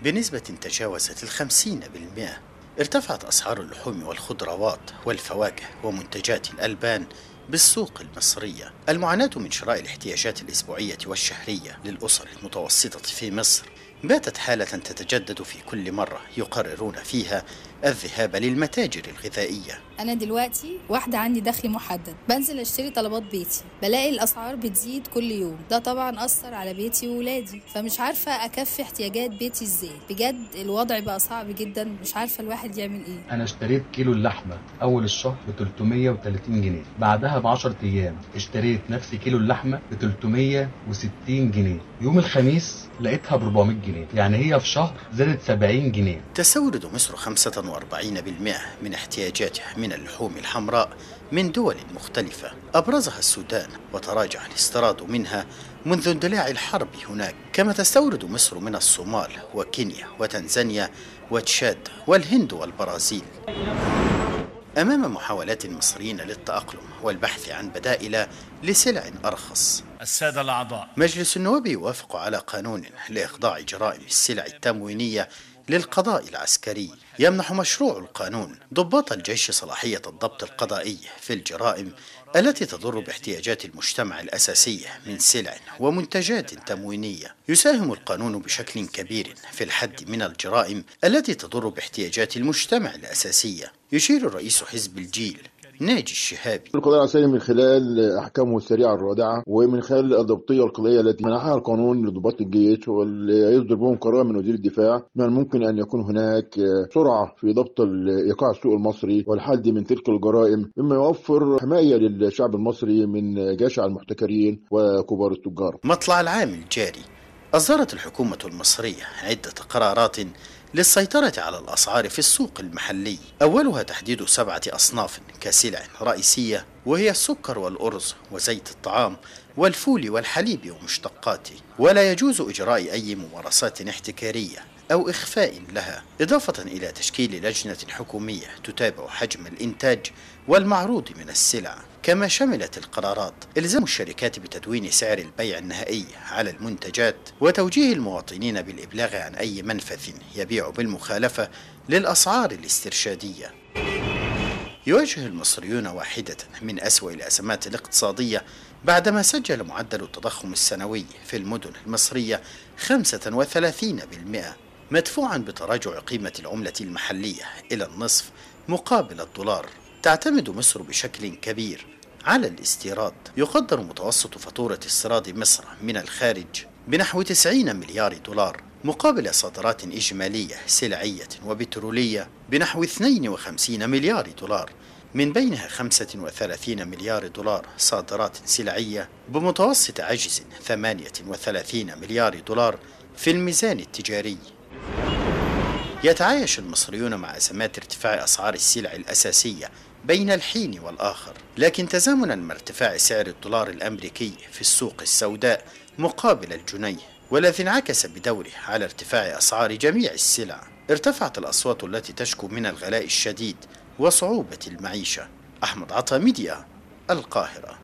بنسبة تجاوزت 50%. ارتفعت أسعار اللحوم والخضروات والفواكه ومنتجات الألبان بالسوق المصرية. المعاناة من شراء الاحتياجات الأسبوعية والشهرية للأسر المتوسطة في مصر باتت حالة تتجدد في كل مرة يقررون فيها الذهاب للمتاجر الغذائية. أنا دلوقتي واحدة عندي دخل محدد، بنزل أشتري طلبات بيتي، بلاقي الأسعار بتزيد كل يوم. ده طبعا أثر على بيتي وولادي، فمش عارفة أكفي احتياجات بيتي إزاي. بجد الوضع بقى صعب جدا، مش عارفة الواحد يعمل إيه. أنا اشتريت كيلو اللحمة أول الشهر ب 330 جنيه، بعدها ب 10 أيام اشتريت نفس كيلو اللحمة ب 360 جنيه، يوم الخميس لقيتها ب 400 جنيه، يعني هي في شهر زادت 70 جنيه. تستورد مصر 45% من احتياجاتها من اللحوم الحمراء من دول مختلفة أبرزها السودان، وتراجع الاستيراد منها منذ اندلاع الحرب هناك. كما تستورد مصر من الصومال وكينيا وتنزانيا وتشاد والهند والبرازيل. أمام محاولات المصريين للتأقلم والبحث عن بدائل لسلع أرخص، السادة الأعضاء، مجلس النواب يوافق على قانون لإخضاع جرائم السلع التموينية للقضاء العسكري. يمنح مشروع القانون ضباط الجيش صلاحية الضبط القضائي في الجرائم التي تضر باحتياجات المجتمع الأساسية من سلع ومنتجات تموينية. يساهم القانون بشكل كبير في الحد من الجرائم التي تضر باحتياجات المجتمع الأساسية، يشير رئيس حزب الجيل ناجي الشهابي. القضاء العسكري من خلال احكامه السريعه الرادعه ومن خلال الضبطيه القضائيه التي منحها القانون لضباط الجيش واللي يصدر بهم قرار من وزير الدفاع، من الممكن ان يكون هناك سرعه في ضبط ايقاع السوق المصري والحد من تلك الجرائم، مما يوفر حمايه للشعب المصري من جشع المحتكرين وكبار التجار. مطلع العام الجاري أصدرت الحكومة المصرية عدة قرارات للسيطرة على الأسعار في السوق المحلي. أولها تحديد 7 أصناف كسلع رئيسية، وهي السكر والأرز وزيت الطعام والفول والحليب ومشتقاته، ولا يجوز إجراء أي ممارسات احتكارية أو إخفاء لها، إضافة إلى تشكيل لجنة حكومية تتابع حجم الإنتاج والمعروض من السلع. كما شملت القرارات إلزام الشركات بتدوين سعر البيع النهائي على المنتجات، وتوجيه المواطنين بالإبلاغ عن أي منفذ يبيع بالمخالفة للأسعار الاسترشادية. يواجه المصريون واحدة من أسوأ الأزمات الاقتصادية بعدما سجل معدل التضخم السنوي في المدن المصرية 35%، مدفوعا بتراجع قيمة العملة المحلية إلى النصف مقابل الدولار. تعتمد مصر بشكل كبير على الاستيراد. يقدر متوسط فاتورة استيراد مصر من الخارج بنحو 90 مليار دولار، مقابل صادرات إجمالية سلعية وبترولية بنحو 52 مليار دولار، من بينها 35 مليار دولار صادرات سلعية بمتوسط عجز 38 مليار دولار في الميزان التجاري. يتعايش المصريون مع أزمات ارتفاع أسعار السلع الأساسية بين الحين والآخر، لكن تزامنا مع ارتفاع سعر الدولار الأمريكي في السوق السوداء مقابل الجنيه، والذي انعكس بدوره على ارتفاع أسعار جميع السلع. ارتفعت الأصوات التي تشكو من الغلاء الشديد وصعوبة المعيشة. أحمد عطا، ميديا، القاهرة.